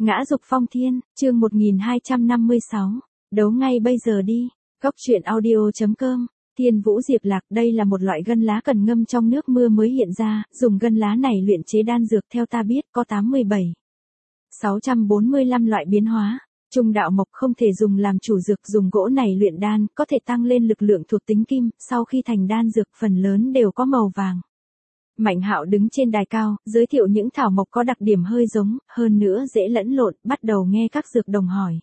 Ngã dục phong thiên, chương 1256. Đấu ngay bây giờ đi. Góc truyện audio.com. Thiên Vũ Diệp Lạc, đây là một loại gân lá cần ngâm trong nước mưa mới hiện ra, dùng gân lá này luyện chế đan dược theo ta biết có 645 loại biến hóa. Trung đạo mộc không thể dùng làm chủ dược, dùng gỗ này luyện đan, có thể tăng lên lực lượng thuộc tính kim, sau khi thành đan dược phần lớn đều có màu vàng. Mạnh Hạo đứng trên đài cao, giới thiệu những thảo mộc có đặc điểm hơi giống, hơn nữa dễ lẫn lộn, bắt đầu nghe các dược đồng hỏi.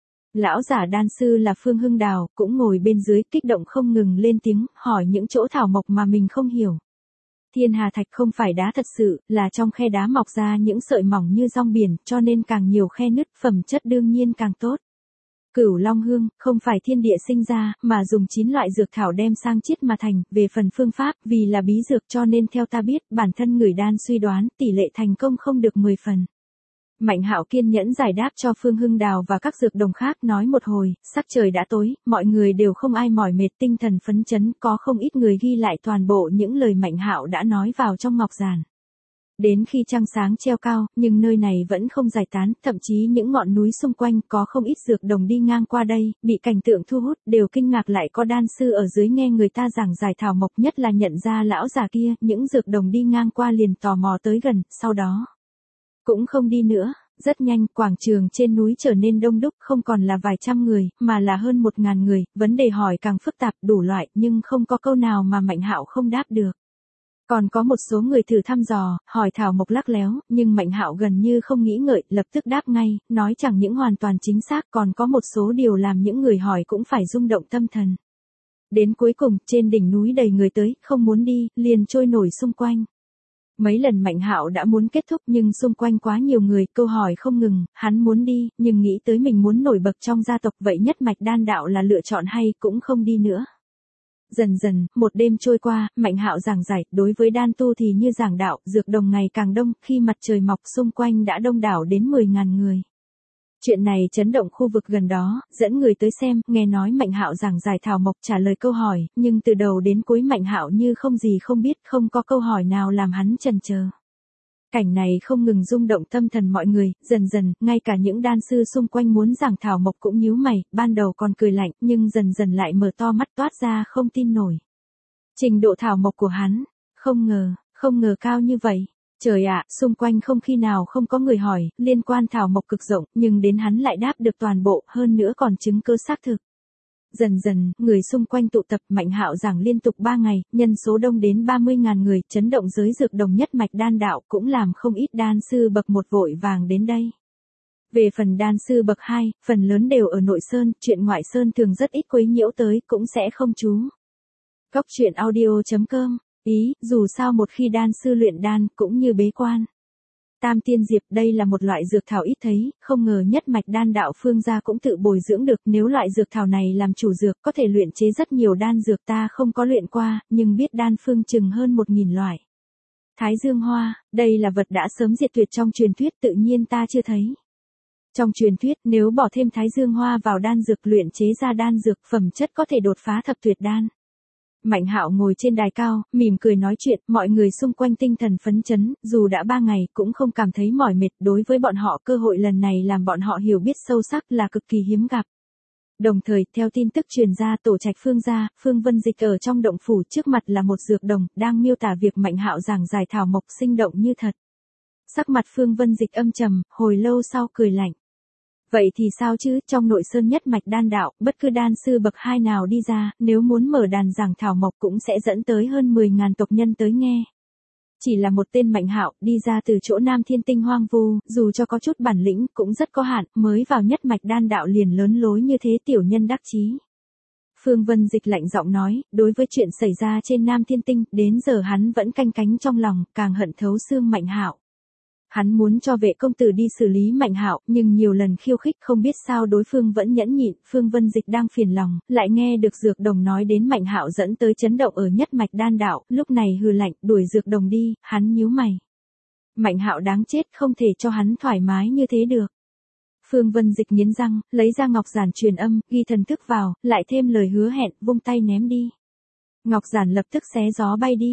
Lão giả đan sư là Phương Hưng Đào, cũng ngồi bên dưới kích động không ngừng lên tiếng, hỏi những chỗ thảo mộc mà mình không hiểu. Thiên hà thạch không phải đá thật sự, là trong khe đá mọc ra những sợi mỏng như rong biển, cho nên càng nhiều khe nứt, phẩm chất đương nhiên càng tốt. Cửu Long Hương, không phải thiên địa sinh ra, mà dùng 9 loại dược thảo đem sang chiết mà thành, về phần phương pháp, vì là bí dược cho nên theo ta biết, bản thân người đan suy đoán, tỷ lệ thành công không được 10 phần. Mạnh Hạo kiên nhẫn giải đáp cho Phương Hưng Đào và các dược đồng khác, nói một hồi, sắc trời đã tối, mọi người đều không ai mỏi mệt, tinh thần phấn chấn, có không ít người ghi lại toàn bộ những lời Mạnh Hạo đã nói vào trong ngọc giản. Đến khi trăng sáng treo cao, nhưng nơi này vẫn không giải tán, thậm chí những ngọn núi xung quanh có không ít dược đồng đi ngang qua đây, bị cảnh tượng thu hút, đều kinh ngạc lại có đan sư ở dưới nghe người ta giảng giải thảo mộc, nhất là nhận ra lão già kia, những dược đồng đi ngang qua liền tò mò tới gần, sau đó cũng không đi nữa. Rất nhanh, quảng trường trên núi trở nên đông đúc, không còn là vài trăm người, mà là hơn 1000 người, vấn đề hỏi càng phức tạp, đủ loại, nhưng không có câu nào mà Mạnh Hạo không đáp được. Còn có một số người thử thăm dò, hỏi thảo mộc lắc léo, nhưng Mạnh Hạo gần như không nghĩ ngợi, lập tức đáp ngay, nói chẳng những hoàn toàn chính xác, còn có một số điều làm những người hỏi cũng phải rung động tâm thần. Đến cuối cùng, trên đỉnh núi đầy người tới, không muốn đi, liền trôi nổi xung quanh. Mấy lần Mạnh Hạo đã muốn kết thúc nhưng xung quanh quá nhiều người, câu hỏi không ngừng, hắn muốn đi, nhưng nghĩ tới mình muốn nổi bật trong gia tộc, vậy nhất mạch đan đạo là lựa chọn hay, cũng không đi nữa. Dần dần, một đêm trôi qua, Mạnh Hạo giảng giải, đối với đan tu thì như giảng đạo, dược đồng ngày càng đông, khi mặt trời mọc xung quanh đã đông đảo đến 10.000 người. Chuyện này chấn động khu vực gần đó, dẫn người tới xem, nghe nói Mạnh Hạo giảng giải thảo mộc trả lời câu hỏi, nhưng từ đầu đến cuối Mạnh Hạo như không gì không biết, không có câu hỏi nào làm hắn chần chờ. Cảnh này không ngừng rung động tâm thần mọi người, dần dần, ngay cả những đan sư xung quanh muốn giảng thảo mộc cũng nhíu mày, ban đầu còn cười lạnh, nhưng dần dần lại mở to mắt toát ra không tin nổi. Trình độ thảo mộc của hắn, không ngờ cao như vậy. Trời ạ, xung quanh không khi nào không có người hỏi, liên quan thảo mộc cực rộng, nhưng đến hắn lại đáp được toàn bộ, hơn nữa còn chứng cơ xác thực. Dần dần, người xung quanh tụ tập, Mạnh Hạo giảng liên tục 3 ngày, nhân số đông đến 30.000 người, chấn động giới dược đồng nhất mạch đan đạo, cũng làm không ít đan sư bậc 1 vội vàng đến đây. Về phần đan sư bậc 2, phần lớn đều ở nội sơn, chuyện ngoại sơn thường rất ít quấy nhiễu tới, cũng sẽ không chú. Góc truyện audio.com. Ý, dù sao một khi đan sư luyện đan, cũng như bế quan. Tam tiên diệp, đây là một loại dược thảo ít thấy, không ngờ nhất mạch đan đạo Phương gia cũng tự bồi dưỡng được, nếu loại dược thảo này làm chủ dược, có thể luyện chế rất nhiều đan dược, ta không có luyện qua, nhưng biết đan phương chừng hơn 1000 loại. Thái dương hoa, đây là vật đã sớm diệt tuyệt trong truyền thuyết, tự nhiên ta chưa thấy. Trong truyền thuyết, nếu bỏ thêm thái dương hoa vào đan dược luyện chế ra đan dược, phẩm chất có thể đột phá thập tuyệt đan. Mạnh Hạo ngồi trên đài cao, mỉm cười nói chuyện, mọi người xung quanh tinh thần phấn chấn, dù đã 3 ngày cũng không cảm thấy mỏi mệt, đối với bọn họ cơ hội lần này làm bọn họ hiểu biết sâu sắc là cực kỳ hiếm gặp. Đồng thời, theo tin tức truyền ra, tổ trạch Phương gia, Phương Vân Dịch ở trong động phủ, trước mặt là một dược đồng, đang miêu tả việc Mạnh Hạo giảng giải thảo mộc sinh động như thật. Sắc mặt Phương Vân Dịch âm trầm, hồi lâu sau cười lạnh. Vậy thì sao chứ, trong nội sơn nhất mạch đan đạo, bất cứ đan sư bậc 2 nào đi ra, nếu muốn mở đàn giảng thảo mộc cũng sẽ dẫn tới hơn 10.000 tộc nhân tới nghe. Chỉ là một tên Mạnh Hạo, đi ra từ chỗ Nam Thiên Tinh hoang vu, dù cho có chút bản lĩnh, cũng rất có hạn, mới vào nhất mạch đan đạo liền lớn lối như thế, tiểu nhân đắc chí. Phương Vân Dịch lạnh giọng nói, đối với chuyện xảy ra trên Nam Thiên Tinh, đến giờ hắn vẫn canh cánh trong lòng, càng hận thấu xương Mạnh Hạo. Hắn muốn cho vệ công tử đi xử lý Mạnh Hạo, nhưng nhiều lần khiêu khích không biết sao đối phương vẫn nhẫn nhịn, Phương Vân Dịch đang phiền lòng, lại nghe được dược đồng nói đến Mạnh Hạo dẫn tới chấn động ở nhất mạch đan đạo, lúc này hừ lạnh, đuổi dược đồng đi, hắn nhíu mày. Mạnh Hạo đáng chết, không thể cho hắn thoải mái như thế được. Phương Vân Dịch nghiến răng, lấy ra ngọc giản truyền âm, ghi thần thức vào, lại thêm lời hứa hẹn, vung tay ném đi. Ngọc giản lập tức xé gió bay đi.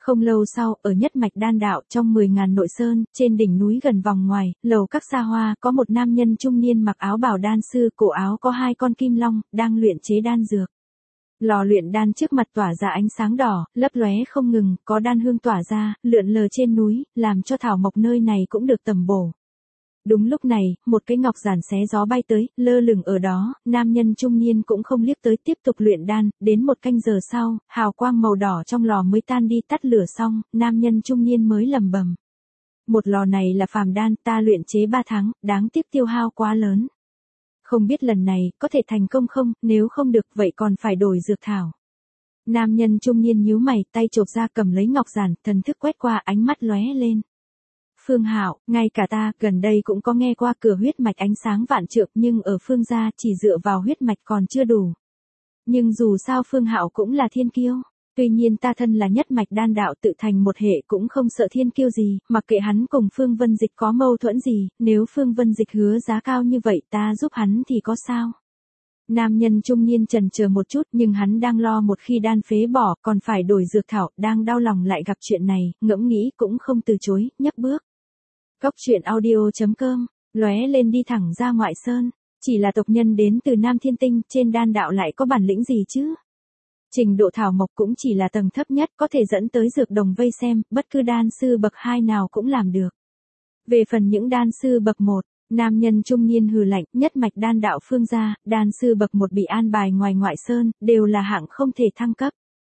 Không lâu sau, ở nhất mạch đan đạo trong 10.000 nội sơn, trên đỉnh núi gần vòng ngoài, lầu các xa hoa, có một nam nhân trung niên mặc áo bào đan sư, cổ áo có 2 con kim long, đang luyện chế đan dược. Lò luyện đan trước mặt tỏa ra ánh sáng đỏ, lấp lóe không ngừng, có đan hương tỏa ra, lượn lờ trên núi, làm cho thảo mộc nơi này cũng được tầm bổ. Đúng lúc này, một cái ngọc giản xé gió bay tới, lơ lửng ở đó, nam nhân trung niên cũng không liếc tới tiếp tục luyện đan, đến 1 canh giờ sau, hào quang màu đỏ trong lò mới tan đi, tắt lửa xong, nam nhân trung niên mới lẩm bẩm. Một lò này là phàm đan, ta luyện chế 3 tháng, đáng tiếc tiêu hao quá lớn. Không biết lần này, có thể thành công không, nếu không được vậy còn phải đổi dược thảo. Nam nhân trung niên nhíu mày, tay chộp ra cầm lấy ngọc giản, thần thức quét qua, ánh mắt lóe lên. Phương Hạo, ngay cả ta, gần đây cũng có nghe qua cửa huyết mạch ánh sáng vạn trượng, nhưng ở Phương gia chỉ dựa vào huyết mạch còn chưa đủ. Nhưng dù sao Phương Hạo cũng là thiên kiêu, tuy nhiên ta thân là nhất mạch đan đạo tự thành một hệ cũng không sợ thiên kiêu gì, mặc kệ hắn cùng Phương Vân Dịch có mâu thuẫn gì, nếu Phương Vân Dịch hứa giá cao như vậy ta giúp hắn thì có sao? Nam nhân trung niên chần chờ một chút nhưng hắn đang lo một khi đan phế bỏ còn phải đổi dược thảo, đang đau lòng lại gặp chuyện này, ngẫm nghĩ cũng không từ chối, nhấc bước. Cốc truyện audio.com, lóe lên đi thẳng ra ngoại sơn, chỉ là tộc nhân đến từ Nam Thiên Tinh, trên đan đạo lại có bản lĩnh gì chứ? Trình độ thảo mộc cũng chỉ là tầng thấp nhất, có thể dẫn tới dược đồng vây xem, bất cứ đan sư bậc 2 nào cũng làm được. Về phần những đan sư bậc 1, nam nhân trung niên hừ lạnh, nhất mạch đan đạo Phương gia, đan sư bậc 1 bị an bài ngoài ngoại sơn, đều là hạng không thể thăng cấp.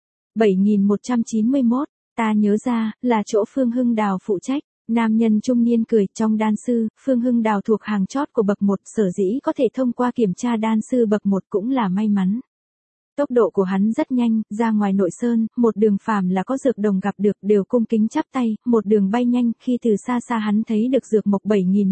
7191, ta nhớ ra, là chỗ Phương Hưng Đào phụ trách. Nam nhân trung niên cười, trong đan sư, Phương Hưng Đào thuộc hàng chót của bậc 1, sở dĩ có thể thông qua kiểm tra đan sư bậc 1 cũng là may mắn. Tốc độ của hắn rất nhanh, ra ngoài nội sơn, một đường phàm là có dược đồng gặp được đều cung kính chắp tay, một đường bay nhanh, khi từ xa xa hắn thấy được dược mộc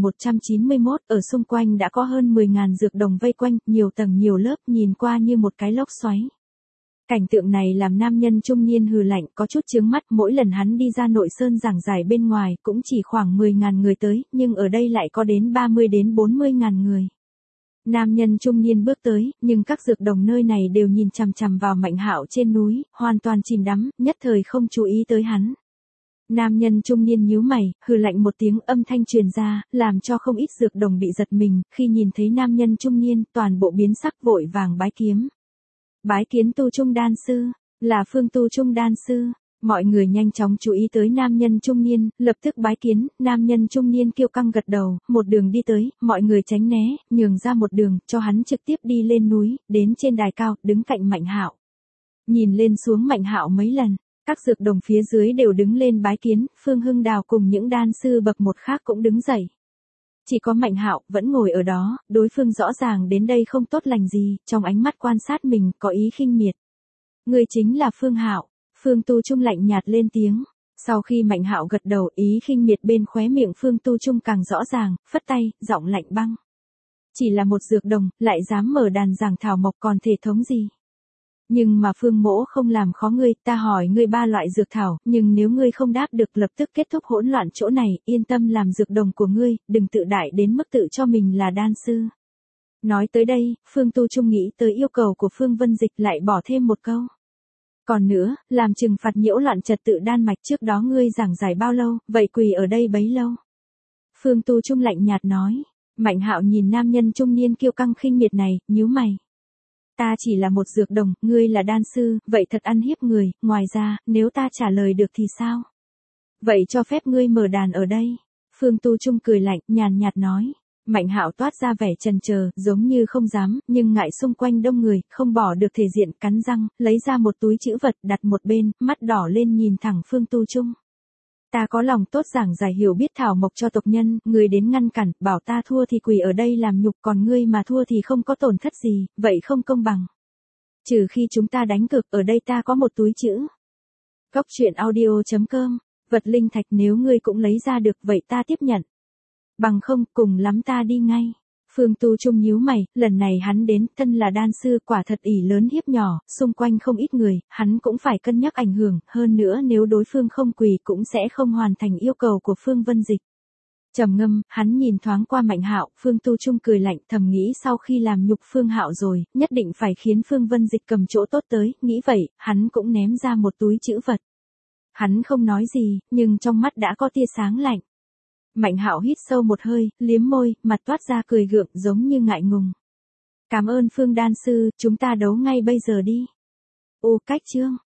7191, ở xung quanh đã có hơn 10.000 dược đồng vây quanh, nhiều tầng nhiều lớp, nhìn qua như một cái lốc xoáy. Cảnh tượng này làm nam nhân trung niên hừ lạnh, có chút chướng mắt, mỗi lần hắn đi ra nội sơn giảng giải bên ngoài cũng chỉ khoảng 10.000 người tới, nhưng ở đây lại có đến 30 đến 40.000 người. Nam nhân trung niên bước tới, nhưng các dược đồng nơi này đều nhìn chằm chằm vào Mạnh Hạo trên núi, hoàn toàn chìm đắm, nhất thời không chú ý tới hắn. Nam nhân trung niên nhíu mày, hừ lạnh một tiếng, âm thanh truyền ra, làm cho không ít dược đồng bị giật mình, khi nhìn thấy nam nhân trung niên, toàn bộ biến sắc, vội vàng bái kiếm. Bái kiến tu trung đan sư, là Phương tu trung đan sư. Mọi người nhanh chóng chú ý tới nam nhân trung niên, lập tức bái kiến, nam nhân trung niên kiêu căng gật đầu, một đường đi tới, mọi người tránh né, nhường ra một đường, cho hắn trực tiếp đi lên núi, đến trên đài cao, đứng cạnh Mạnh Hạo. Nhìn lên xuống Mạnh Hạo mấy lần, các dược đồng phía dưới đều đứng lên bái kiến, Phương Hưng Đào cùng những đan sư bậc 1 khác cũng đứng dậy. Chỉ có Mạnh Hạo vẫn ngồi ở đó, đối phương rõ ràng đến đây không tốt lành gì, trong ánh mắt quan sát mình có ý khinh miệt. Người chính là Phương Hạo. Phương Tu Trung lạnh nhạt lên tiếng. Sau khi Mạnh Hạo gật đầu, ý khinh miệt bên khóe miệng Phương Tu Trung càng rõ ràng, phất tay, giọng lạnh băng. Chỉ là một dược đồng, lại dám mở đàn giảng thảo mộc còn thể thống gì? Nhưng mà Phương mỗ không làm khó ngươi, ta hỏi ngươi 3 loại dược thảo, nhưng nếu ngươi không đáp được lập tức kết thúc hỗn loạn chỗ này, yên tâm làm dược đồng của ngươi, đừng tự đại đến mức tự cho mình là đan sư. Nói tới đây, Phương Tu Trung nghĩ tới yêu cầu của Phương Vân Dịch lại bỏ thêm một câu. Còn nữa, làm trừng phạt nhiễu loạn trật tự đan mạch trước đó ngươi giảng giải bao lâu, vậy quỳ ở đây bấy lâu. Phương Tu Trung lạnh nhạt nói. Mạnh Hạo nhìn nam nhân trung niên kiêu căng khinh miệt này, nhíu mày. Ta chỉ là một dược đồng, ngươi là đan sư, vậy thật ăn hiếp người, ngoài ra, nếu ta trả lời được thì sao? Vậy cho phép ngươi mở đàn ở đây. Phương Tu Trung cười lạnh, nhàn nhạt nói. Mạnh Hạo toát ra vẻ chần chờ, giống như không dám, nhưng ngại xung quanh đông người, không bỏ được thể diện, cắn răng, lấy ra một túi trữ vật, đặt một bên, mắt đỏ lên nhìn thẳng Phương Tu Trung. Ta có lòng tốt giảng giải hiểu biết thảo mộc cho tộc nhân, người đến ngăn cản, bảo ta thua thì quỳ ở đây làm nhục, còn ngươi mà thua thì không có tổn thất gì, vậy không công bằng. Trừ khi chúng ta đánh cược, ở đây ta có một túi trữ. Cốc truyện audio.com, vật linh thạch nếu ngươi cũng lấy ra được vậy ta tiếp nhận. Bằng không, cùng lắm ta đi ngay. Phương Tu Trung nhíu mày, lần này hắn đến, thân là đan sư, quả thật ỷ lớn hiếp nhỏ, xung quanh không ít người, hắn cũng phải cân nhắc ảnh hưởng, hơn nữa nếu đối phương không quỳ cũng sẽ không hoàn thành yêu cầu của Phương Vân Dịch. Trầm ngâm, hắn nhìn thoáng qua Mạnh Hạo, Phương Tu Trung cười lạnh, thầm nghĩ sau khi làm nhục Phương Hạo rồi, nhất định phải khiến Phương Vân Dịch cầm chỗ tốt tới, nghĩ vậy, hắn cũng ném ra một túi trữ vật. Hắn không nói gì, nhưng trong mắt đã có tia sáng lạnh. Mạnh Hạo hít sâu một hơi, liếm môi, mặt toát ra cười gượng giống như ngại ngùng. Cảm ơn Phương đan sư, chúng ta đấu ngay bây giờ đi. Ô cách chương.